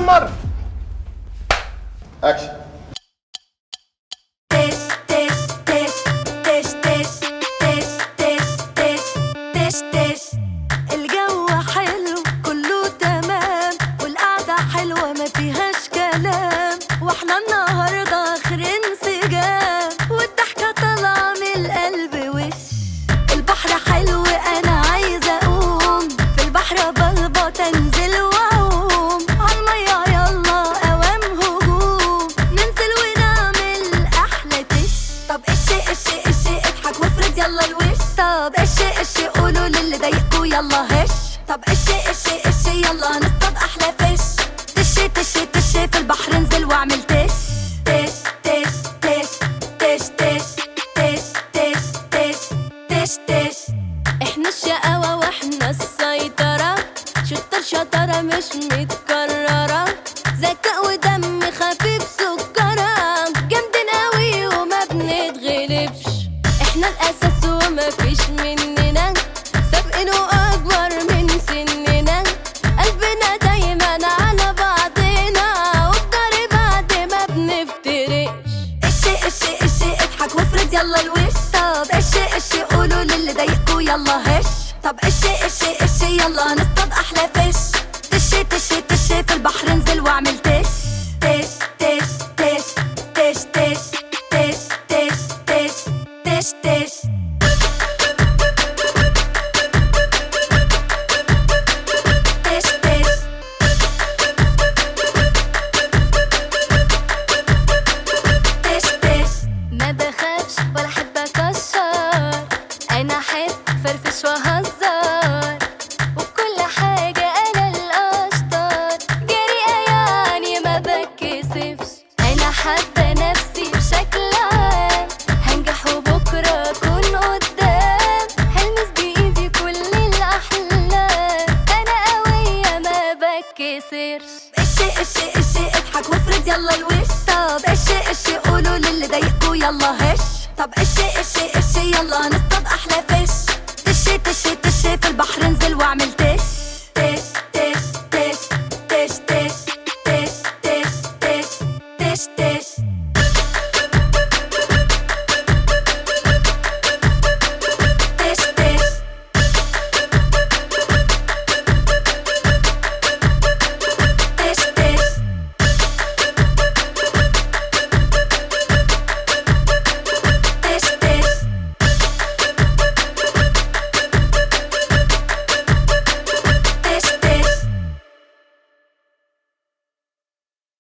مرة. اكشن. تش تش تش تش تش تش تش تش تش تش. الجو حلو كله تمام، والقعدة حلوة ما فيهاش كلام، واحنا النهاردة آخر انسجام، والضحكة طالعة من القلب وش. البحر حلو أنا عايزة أقوم في البحر بلبط أنزل وأعوم عالمية يلا أوام هجوم، ننزل ونعمل أحلى تش. طب إشي إشي إشي اضحك وافرد يلا الوش. طب إشي إشي قولوا للي ضايقكوا يلا هش. طب إشي إشي إشي يلا نصطاد أحلى فش. تشي تشي تشي في البحر انزل واعمل تش تش تش تش تش تش تش تش تش تش تش. احنا الشقاوة واحنا السيطرة، شطر شطرة مش متكررة، ذكاء ودم خفيف سكرة، جامدين قوي وما بنتغلبش، احنا الأساس وما فيش مننا، سابقين وأكبر من سننا، قلبنا دايما على بعضنا، وبضهر بعد ما بنفترقش. اشي اشي اشي اضحك وافرد يلا الوش. طب اشي اشي قولوا للي ضايقكوا يلا هش. طب اشي اشي اشي يلا نصطاد احلى فش. تشي تشي تشي في البحر انزل واعمل تش تش تش تش تش تش تش تش تش تش تش. تش تش. تش تش. ما بخافش ولا احب اكشر، انا احب فرفش وهزر، وبكل حاجة انا الاشطر، جريئة يعني ما بتكسفش، انا حابة نفسي بشكل عام، هنجح وبكرة اكون قدام، هلمس بايدي كل الاحلام، انا قوية ما بتكسرش. اشي اشي اشي اضحك وافرد يلا الوش. طب اشي اشي قولوا للي ضايقكوا يلا هش. طب اشي اشي اشي يلا نصطاد احلى فش. تشي تشي تشي في البحر انزل واعمل تش